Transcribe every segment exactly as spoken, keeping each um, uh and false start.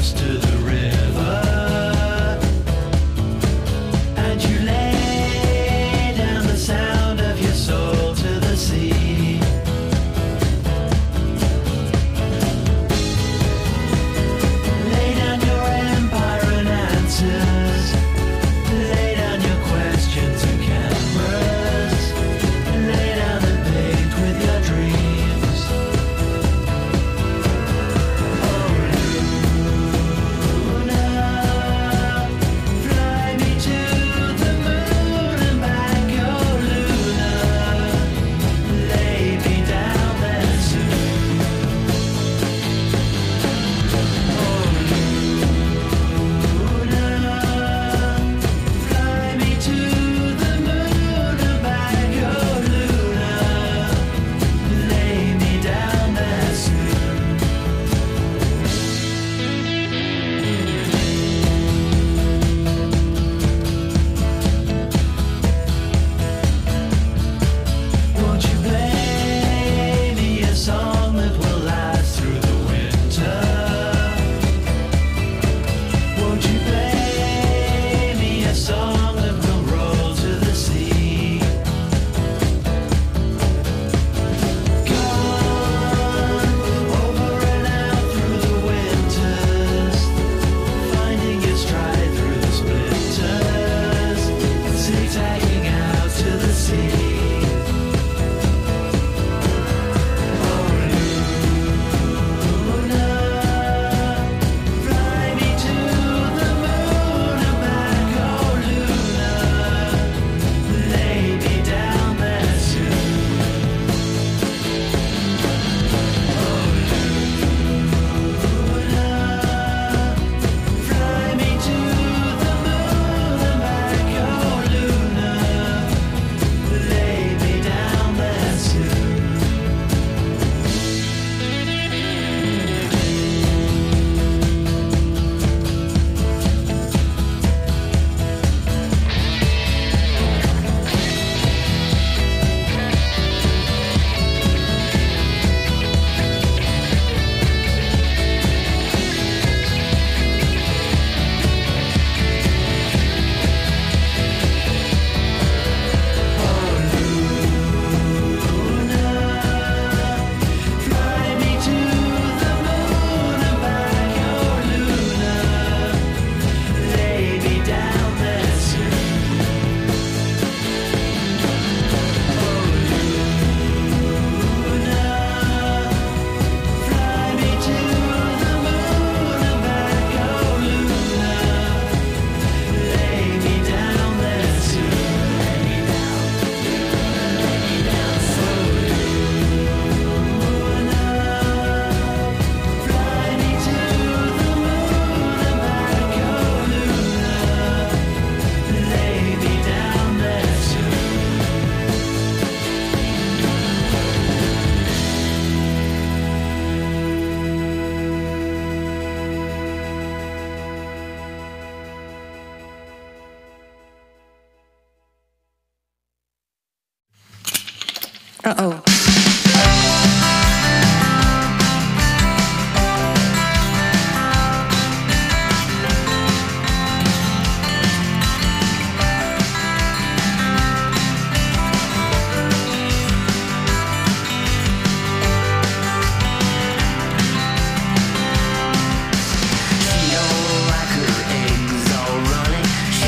Uh-oh.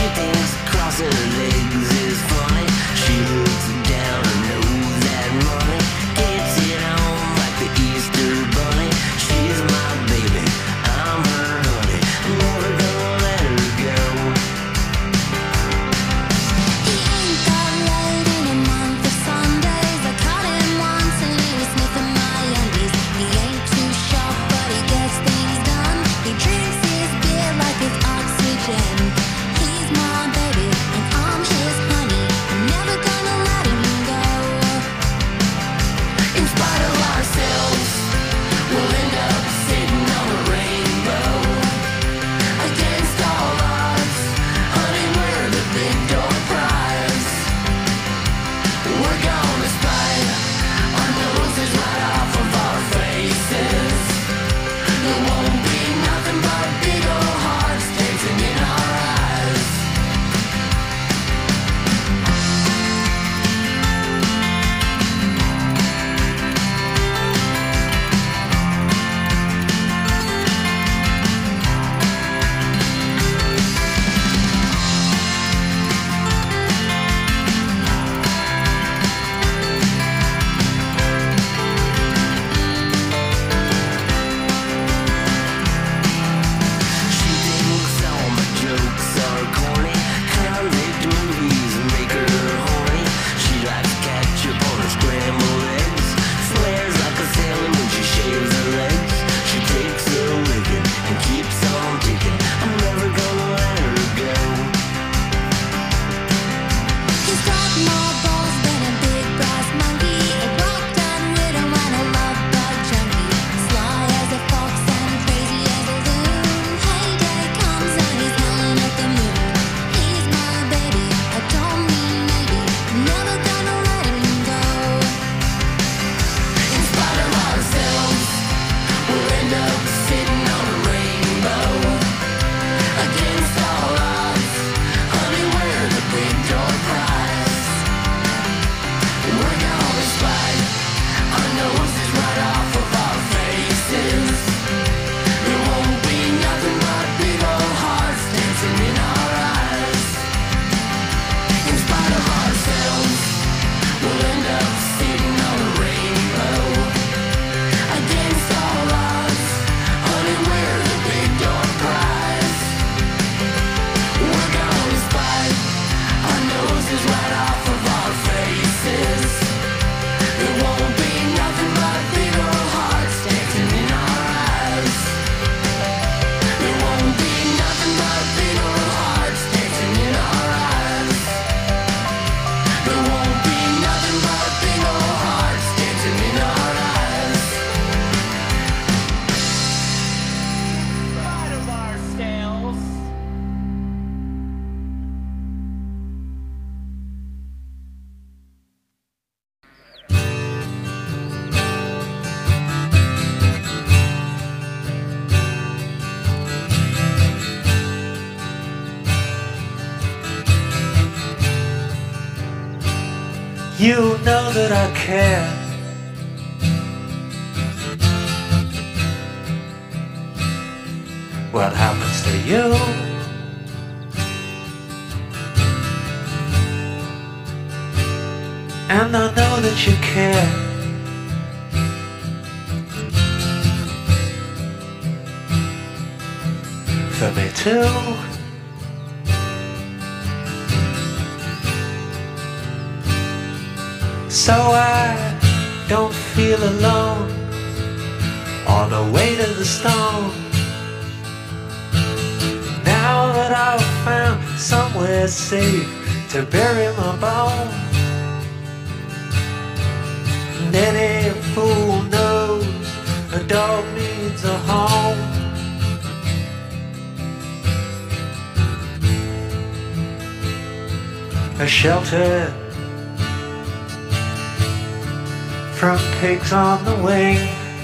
Her legs is funny. She looks down and knows that money You know that I care. What happens to you? And I know that you care. For me too. So I don't feel alone on the way to the stone. Now that I've found somewhere safe to bury my bone. And any fool knows a dog needs a home. A shelter from pigs on the wing.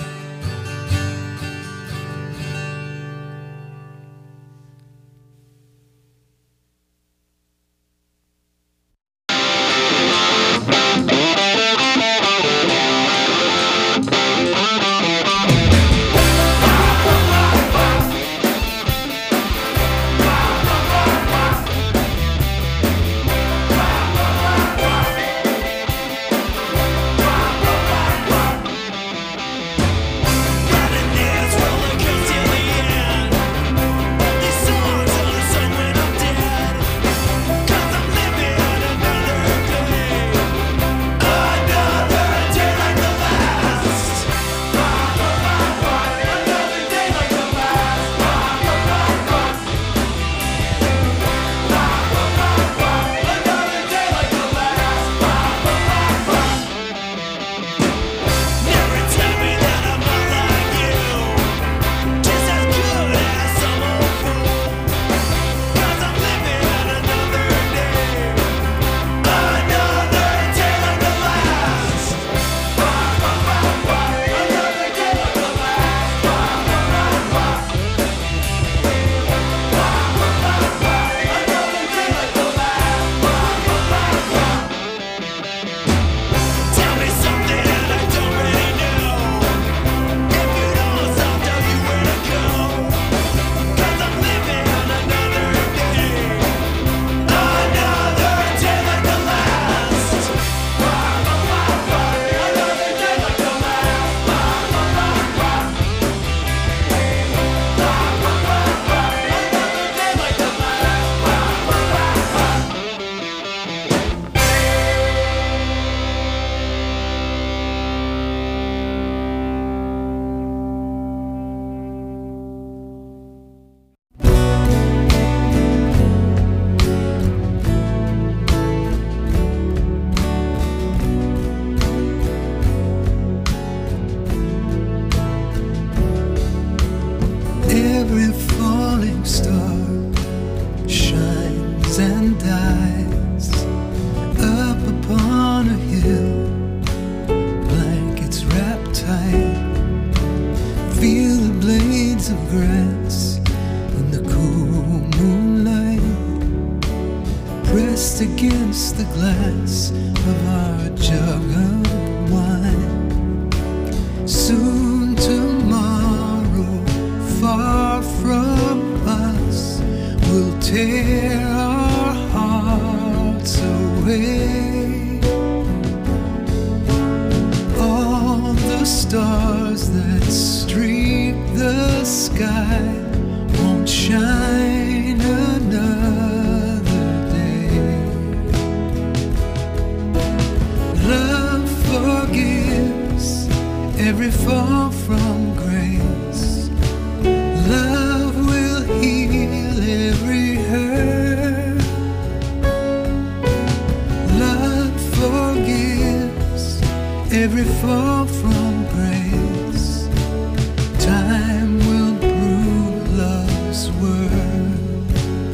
Every falling star shines and dies up upon a hill, blankets wrapped tight. Feel the blades of grass in the cool moonlight, pressed against the glass of our jug of wine. Soon tomorrow, far from us, will tear our hearts away. All the stars that streak the sky won't shine another day. Love forgives every fall from grace. Love will heal every hurt. Love forgives every fall from grace. Time will prove love's worth.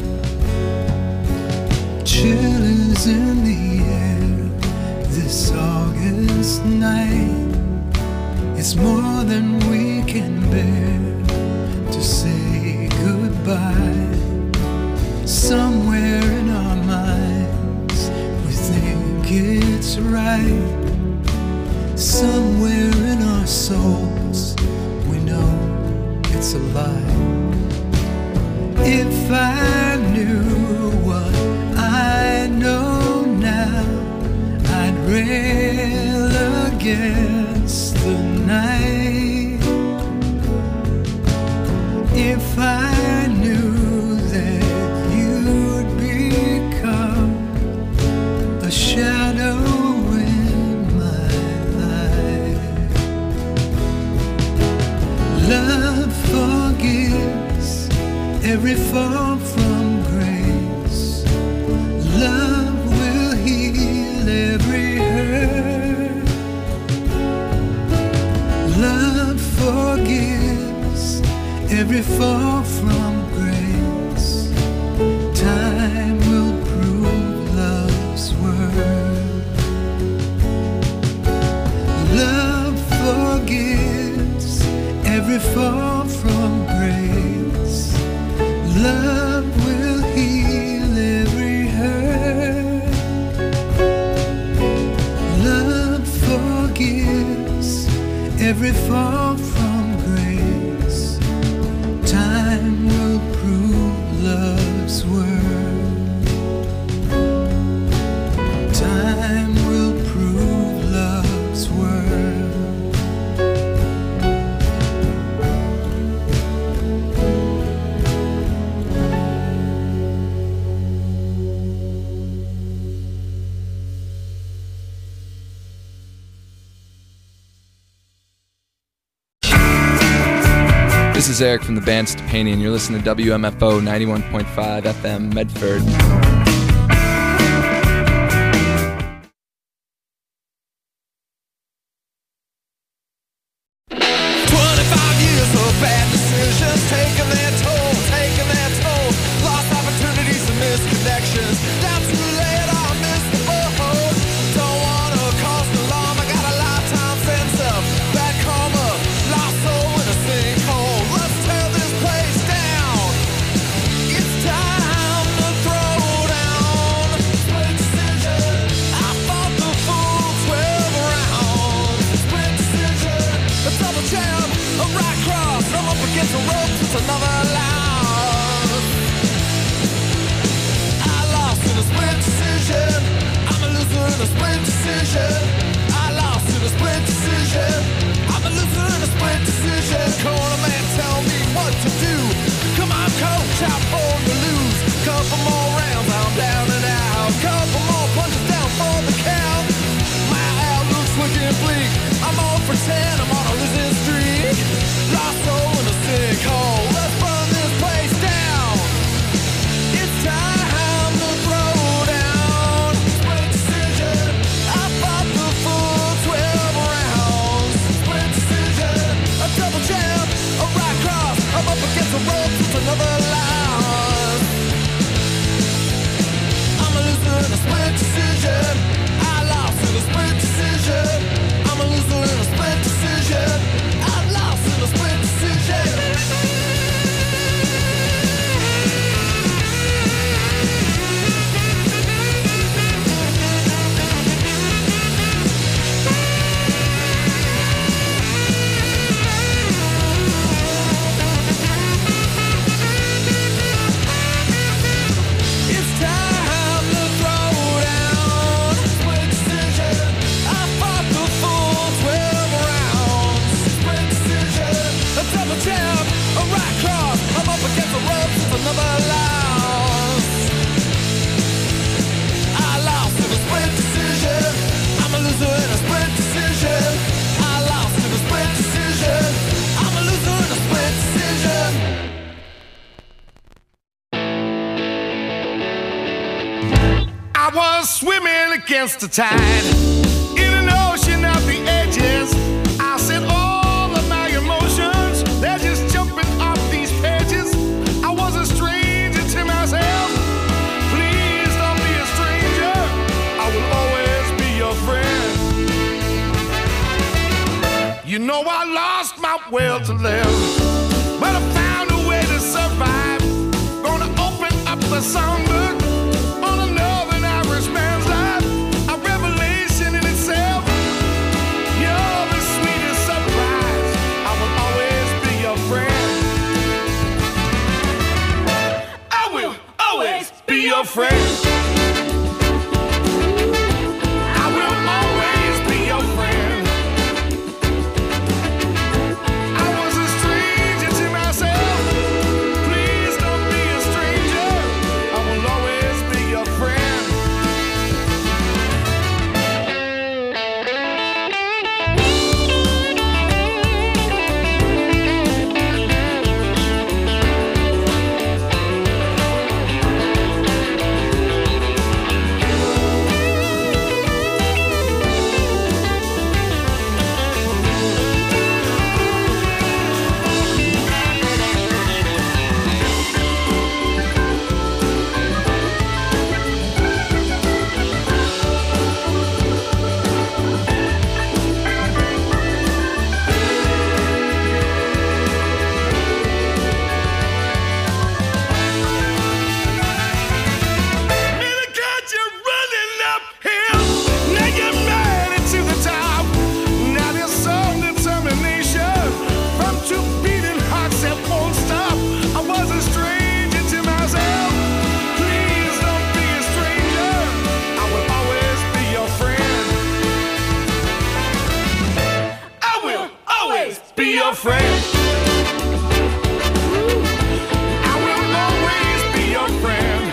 Chill is in the air this August night. It's more than we can bear to say goodbye. Somewhere in our minds we think it's right. night. Somewhere in our souls, we know it's a lie. If I knew what I know now, I'd rail against the night. If I knew that you'd become a shadow in my life. Love forgives every fall from grace. Love will heal every hurt. Love forgives every fall from grace. Time will prove love's worth. Love forgives every fall from grace. Love will heal every hurt. Love forgives every fall from grace. Time will prove love's worth. Time will prove love's worth. This is Eric from the band Stepani, and you're listening to W M F O ninety-one point five F M Medford. twenty-five years of bad decisions, taking their toll, taking their toll. Lost opportunities and misconnections. Now too late, I missed the boat. Don't wanna cause an alarm, I got a lifetime sense of bad karma. Lost soul in a sinkhole. Let's tear this place down. It's time to throw down. Split decision. I fought the full twelve rounds. Split decision. A double jab, a right cross. I'm up against the ropes, it's another loss. I lost in a split decision. I'm a loser in a split decision. I lost in a split decision. I'm a loser in a split decision. Corner man, tell me what to do. Come on, coach, I'm born to lose. Couple more rounds, I'm down and out. Couple more punches down for the count. My outlook's looking bleak. I'm all for ten, I'm on a losing streak. Lost soul in a sinkhole. Let's burn this place down. It's time to throw down. Split decision. I fought the full twelve rounds. Split decision. A double jab, a right cross. I'm up against the ropes, it's another loss. I'm a loser in a split decision. I lost in a split decision. I'm a loser in a split decision. I lost in a split decision. It's time to throw down. Split decision. I fought the full twelve rounds. Split decision. A double jab, a right cross. I'm up against the ropes, it's another loss. I lost in a split decision. I'm a loser in a split decision. I lost in a split decision. I'm a loser in a split decision. I was swimming against the tide in an ocean of the edges. I said all of my emotions, they're just jumping off these pages. I was a stranger to myself. Please don't be a stranger. I will always be your friend. You know I lost my will to live, but I found a way to survive. Gonna open up the songbook on another Irishman's life. A revelation in itself. your friend. I will always be your friend. I was a stranger to myself. Please don't be a stranger. I will always be your friend. Be your friend. I will always be your friend.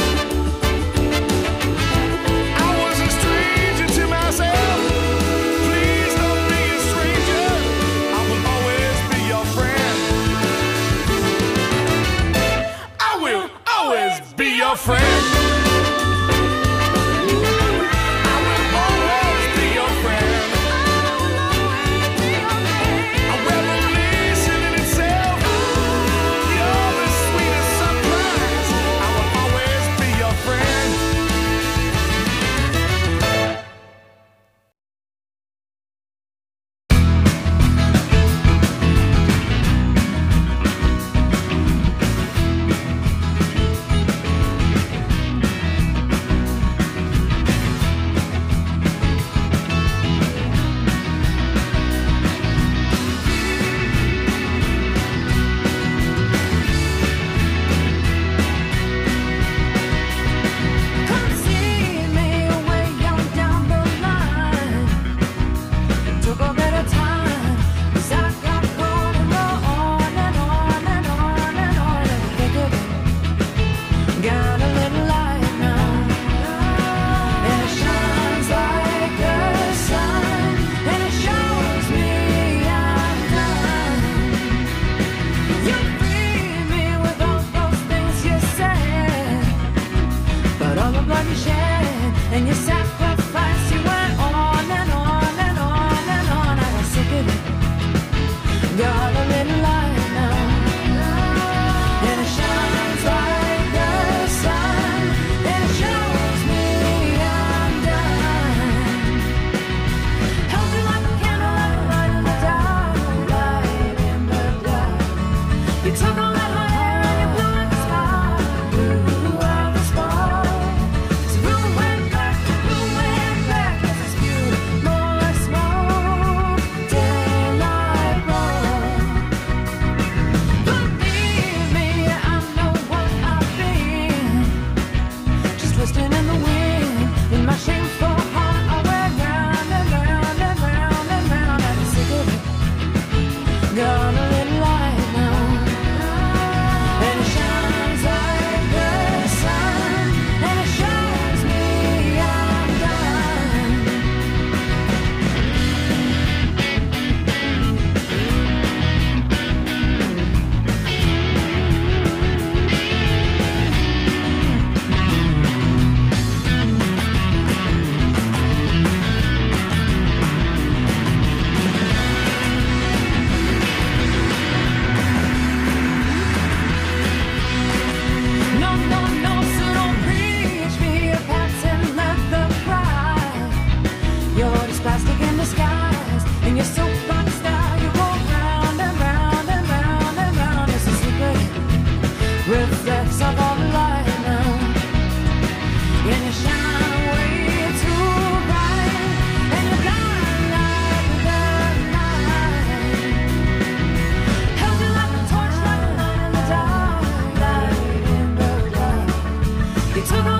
I was a stranger to myself. Please don't be a stranger. I will always be your friend. I will always be your friend. And you sacrifice, you went on and on and on and on. I got sick of it. Got a little light now, and it shines like the sun, and it shows me I'm done. Held you like a candle, like a light in the dark, light in the dark. You took all that hot air and you blew like a spark, blew out the spark. Reflects of all the light now, and you shine way too bright, and you shine like the night. Held you like a torch, like a light in the dark, light in the dark. You took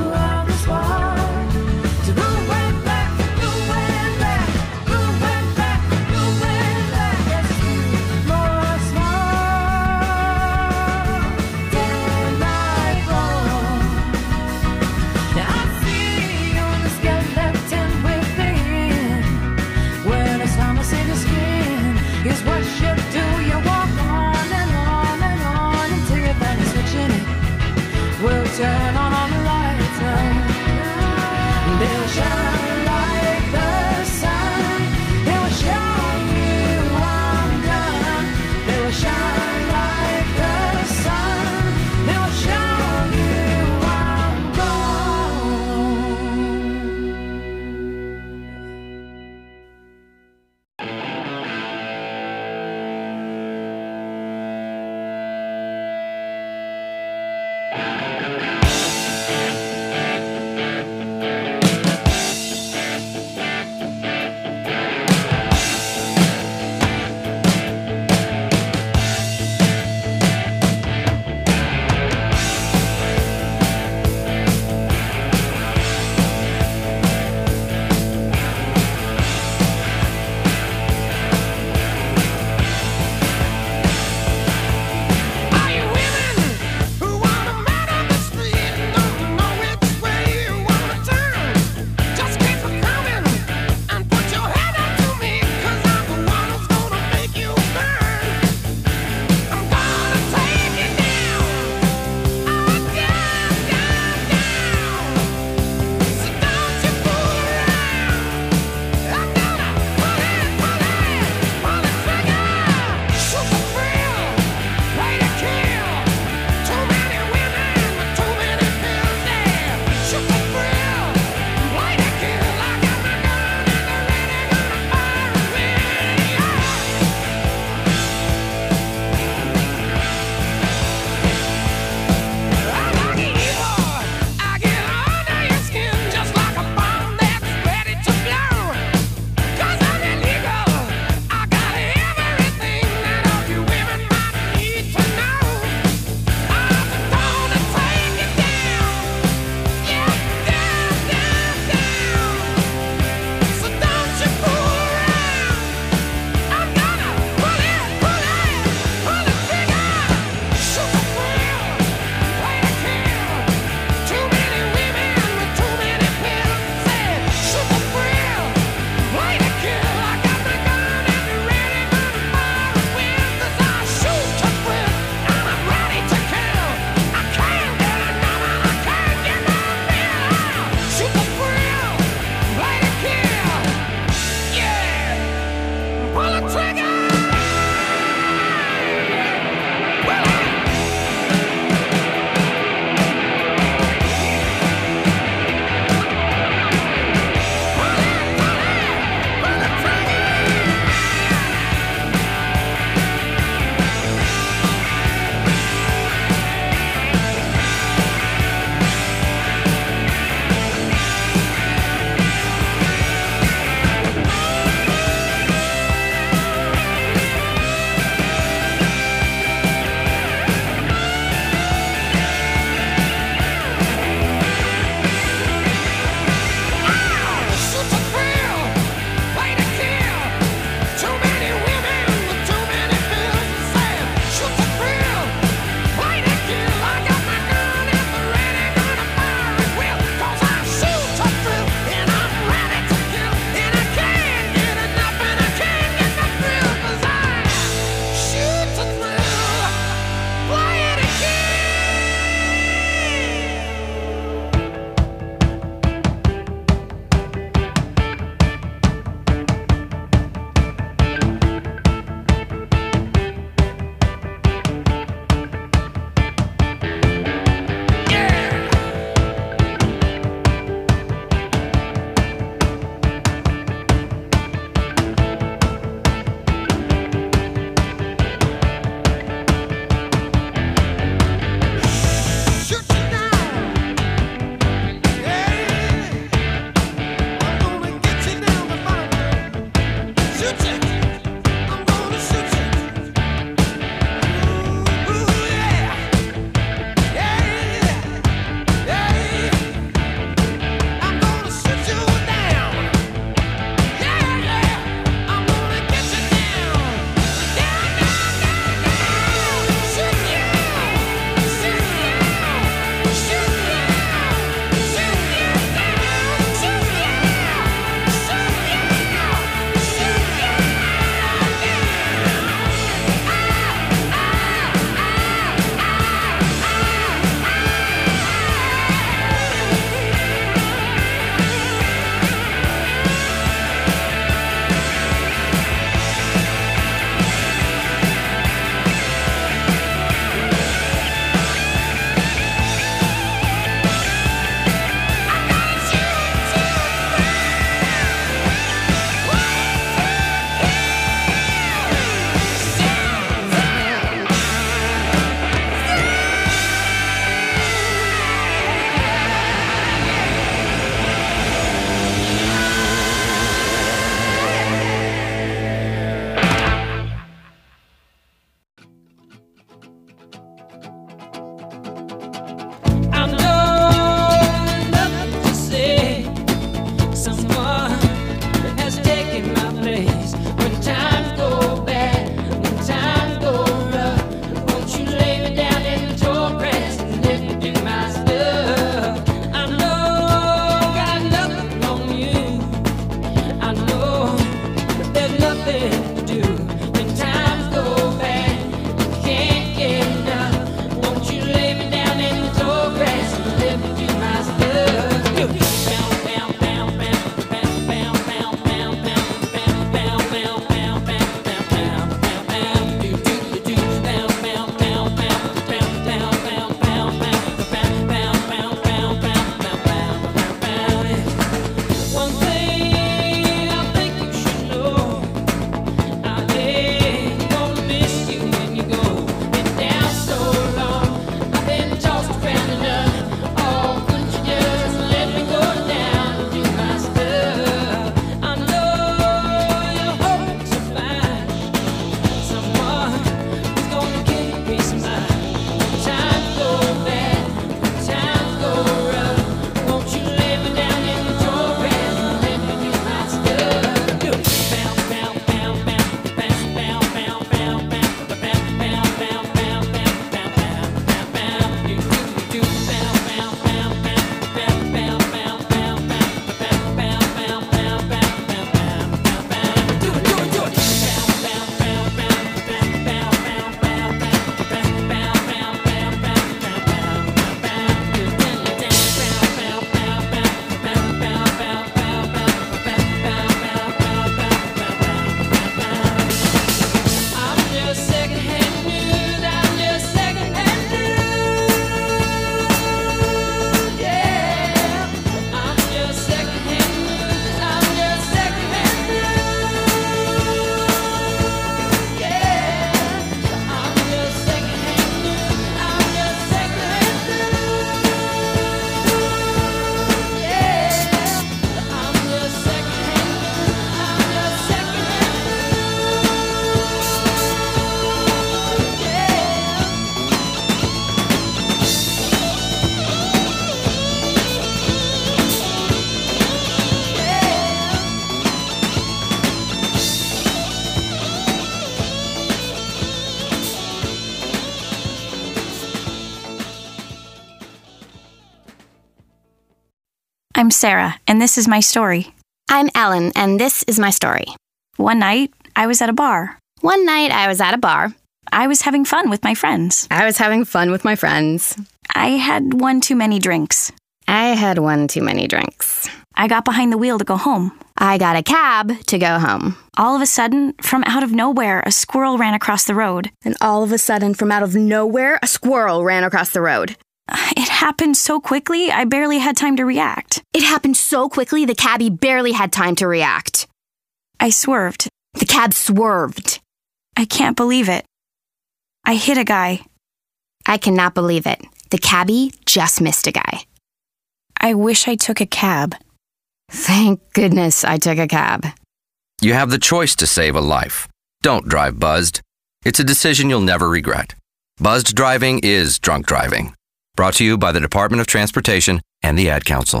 I'm Sarah, and this is my story. I'm Ellen, and this is my story. One night, I was at a bar. One night, I was at a bar. I was having fun with my friends. I was having fun with my friends. I had one too many drinks. I had one too many drinks. I got behind the wheel to go home. I got a cab to go home. All of a sudden, from out of nowhere, a squirrel ran across the road. And all of a sudden, from out of nowhere, a squirrel ran across the road. It happened so quickly, I barely had time to react. It happened so quickly, the cabbie barely had time to react. I swerved. The cab swerved. I can't believe it. I hit a guy. I cannot believe it. The cabbie just missed a guy. I wish I took a cab. Thank goodness I took a cab. You have the choice to save a life. Don't drive buzzed. It's a decision you'll never regret. Buzzed driving is drunk driving. Brought to you by the Department of Transportation and the Ad Council.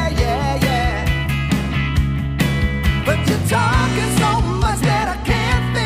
But you're talking so much that I can't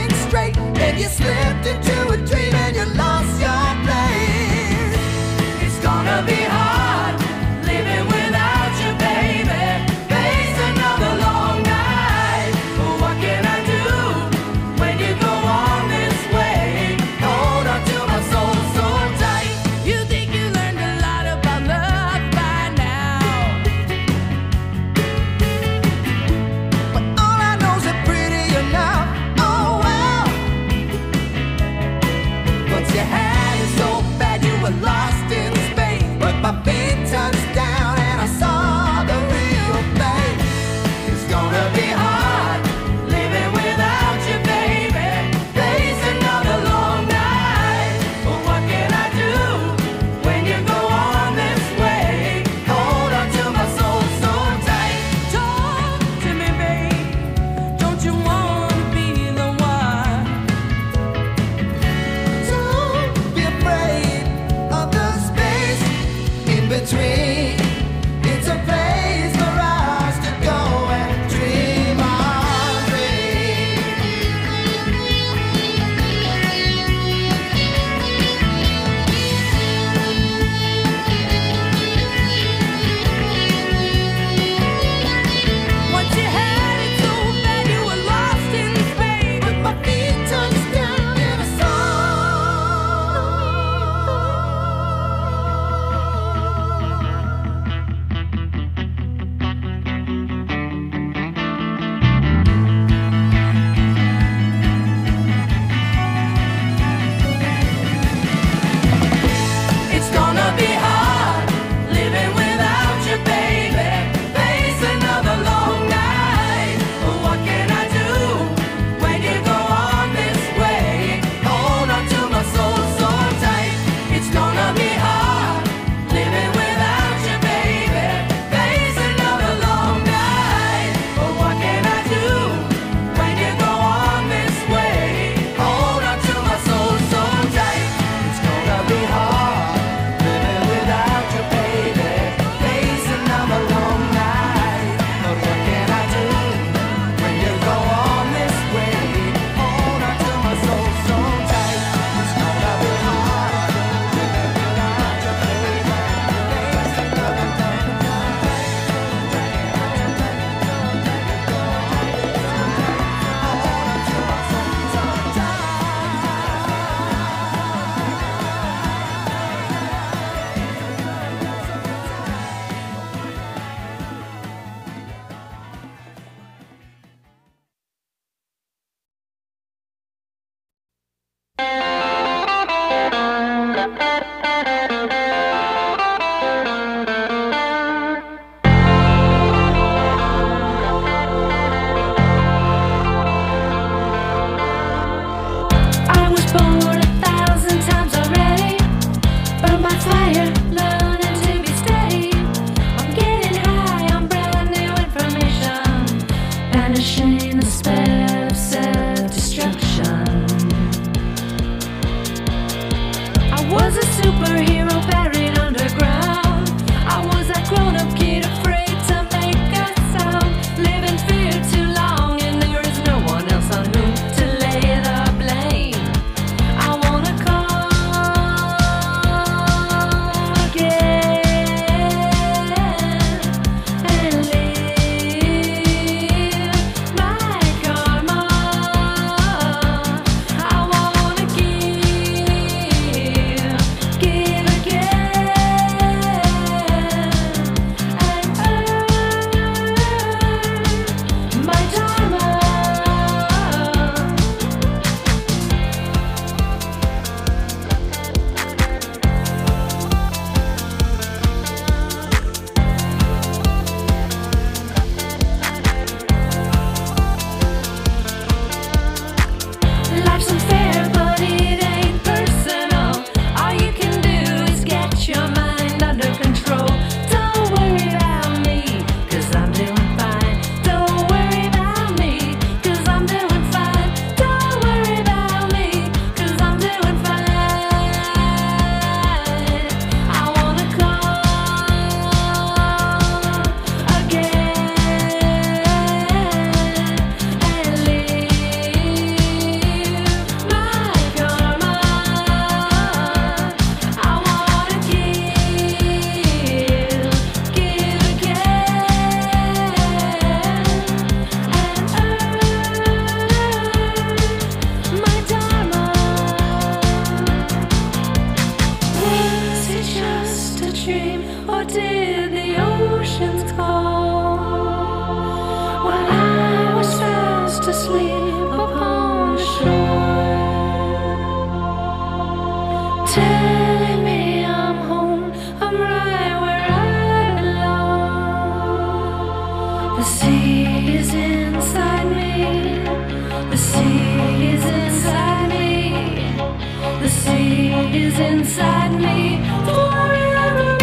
The sea is inside me. The sea is inside me. The sea is inside me forever.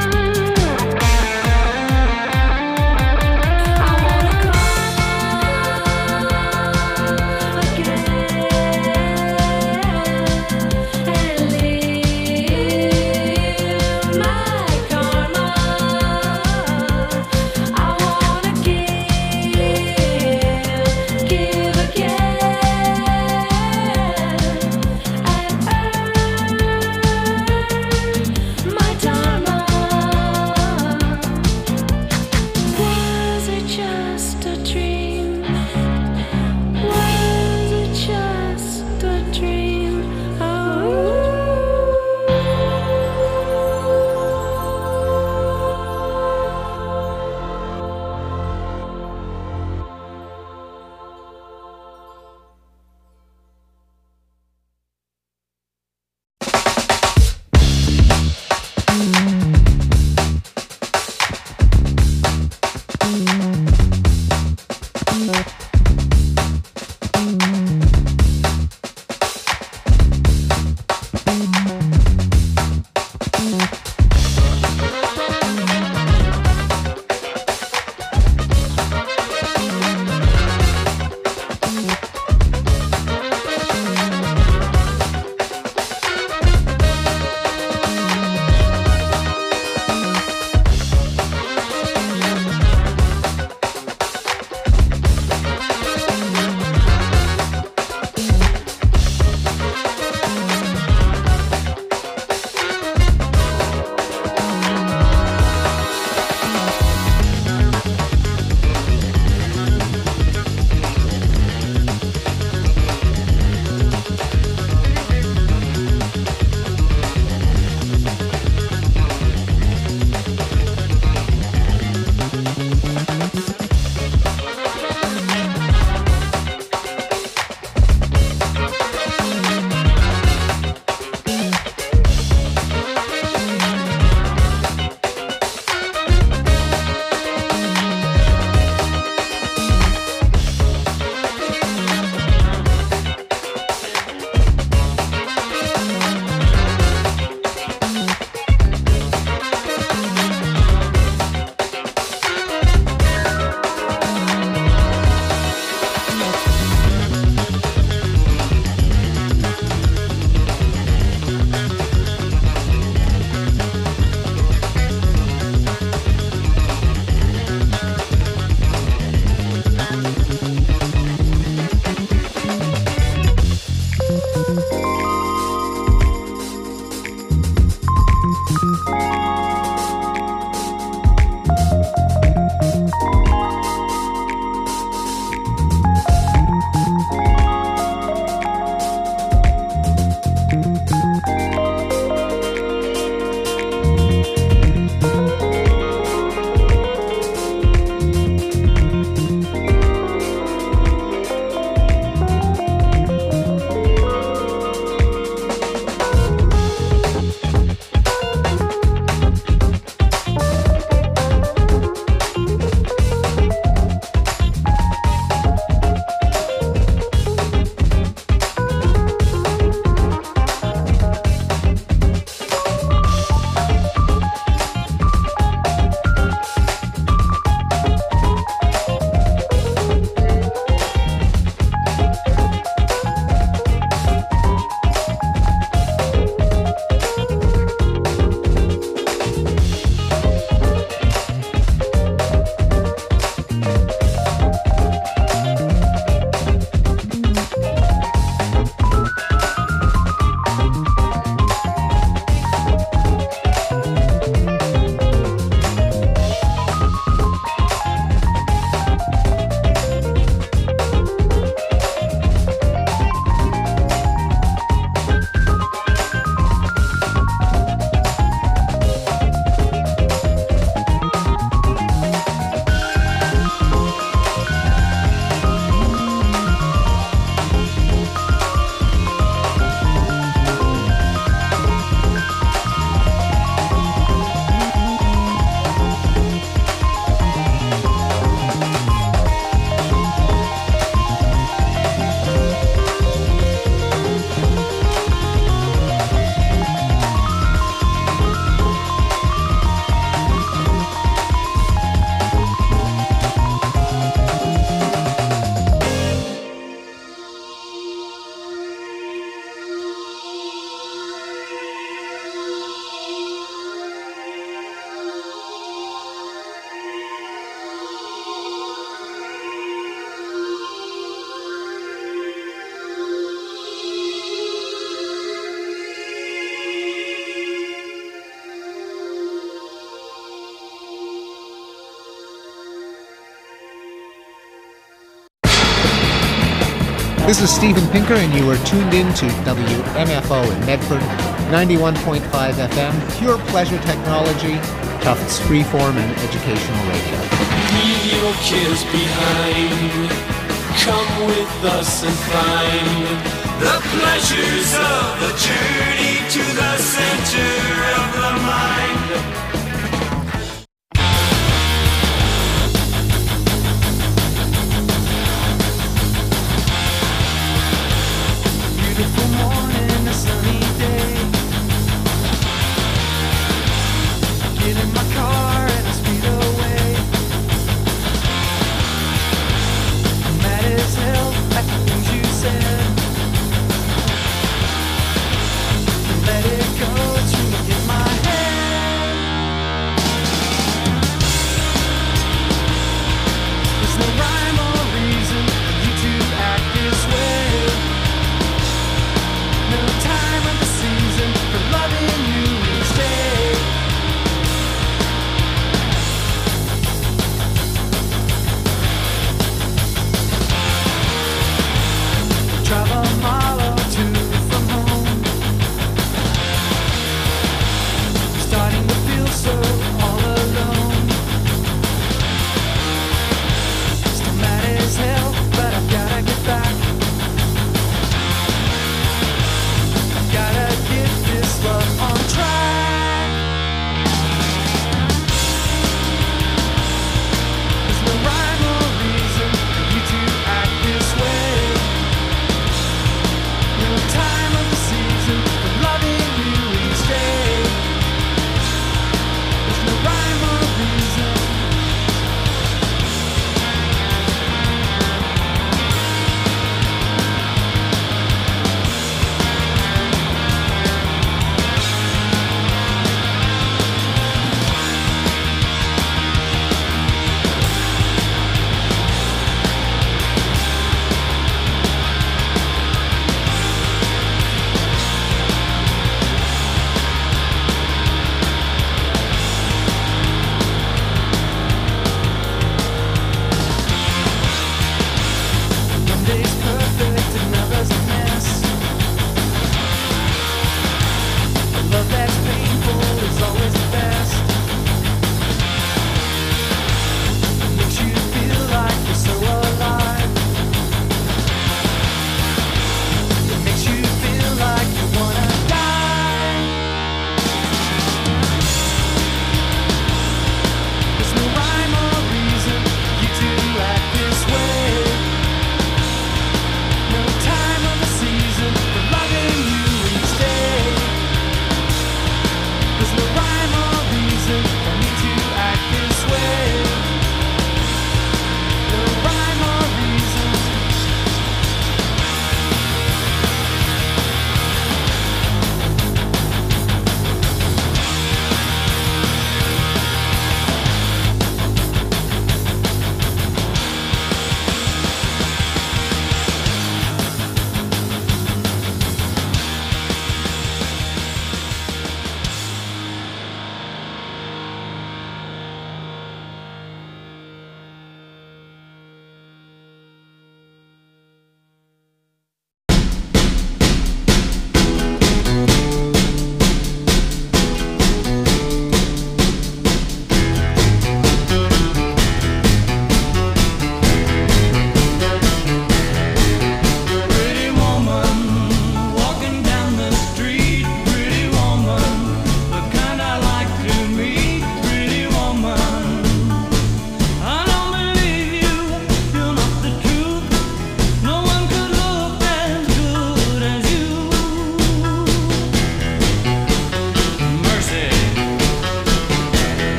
I wanna go This is Steven Pinker, and you are tuned in to W M F O in Medford, ninety-one point five F M, pure pleasure technology, Tufts freeform and educational radio. Leave your cares behind. Come with us and find the pleasures of the journey to the center of the mind. Beautiful morning, a sunny day. Get in my car and I speed away. I'm mad as hell at the things you said.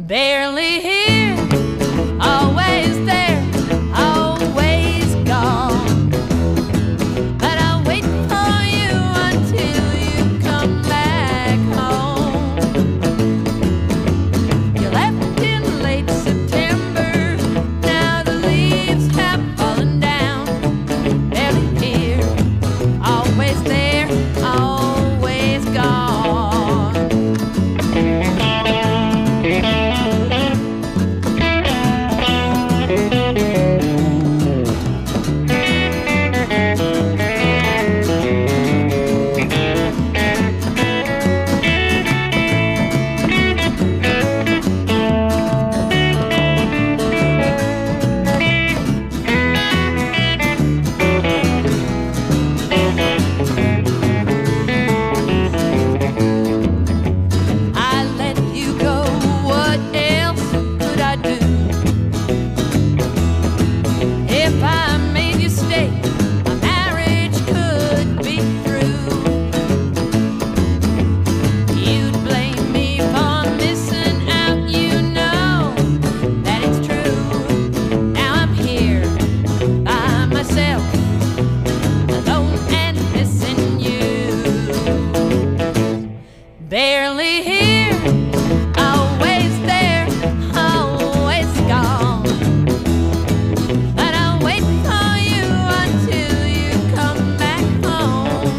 Barely here, always there, always gone. But I'll wait for you until you come back home. You left in late September, now the leaves have fallen down. Barely here, always there, always gone. I let you go, what else could I do? If I made you stay, our marriage could be through. You'd blame me for missing out, you know that it's true. Now I'm here by myself, alone and missing you. Barely here, always there, always gone. But I'll wait for you until you come back home.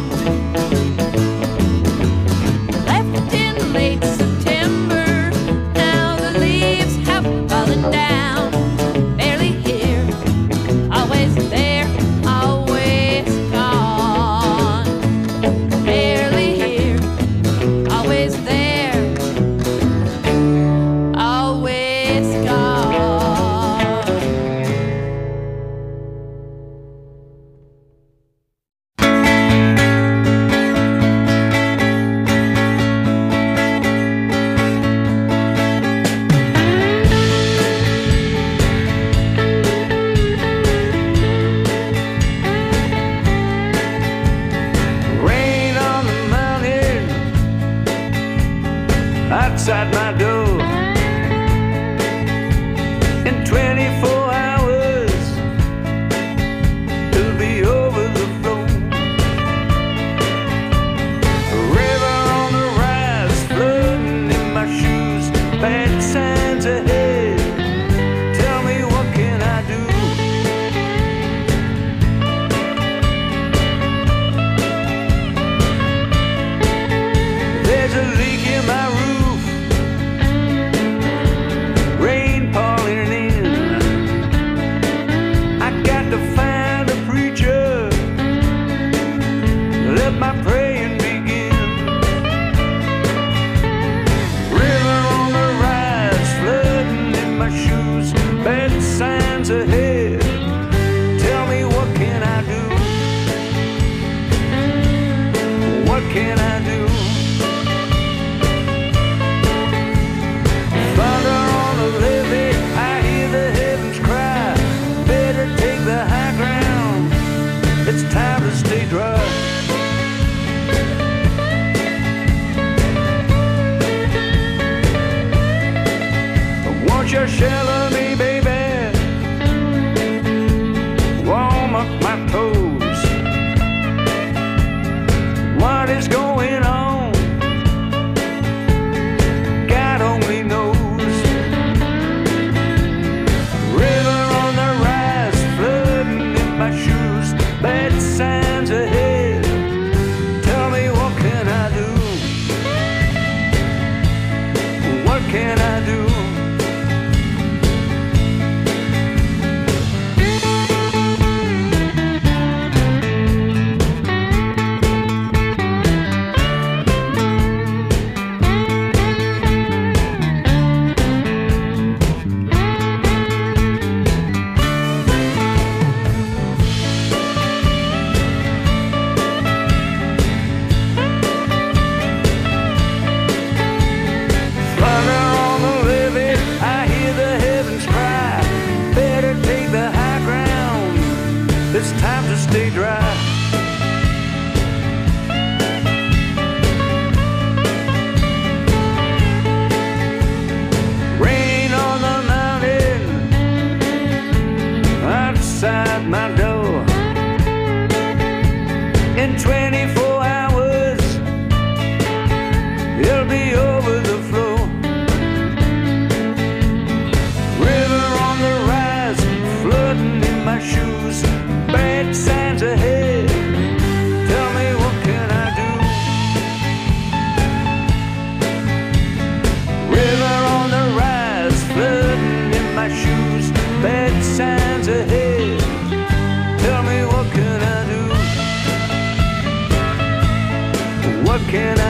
Left in late September, now the leaves have fallen down. Barely here, always there, always gone. Barely here, always there, always gone. Rain on the mountain outside my door. In twenty-four hours, it'll be over the floor. A river on the rise, flooding in my shoes. Bad signs ahead. Tell me, what can I do? There's a leak in my roof, rain pouring in. I got to find a preacher, let my praying begin. River on the rise, flooding in my shoes. Bad signs ahead. Tell me, what can I do? What can I do? Thunder on the levee, I hear the heavens cry. Better take the high ground, it's time to stay dry. Won't you shelter me, baby? Warm up my toes. What is going on? God only knows. River on the rise, flooding in my shoes. Bad signs ahead. Tell me, what can I do? What can I do? Thunder on the levee, can I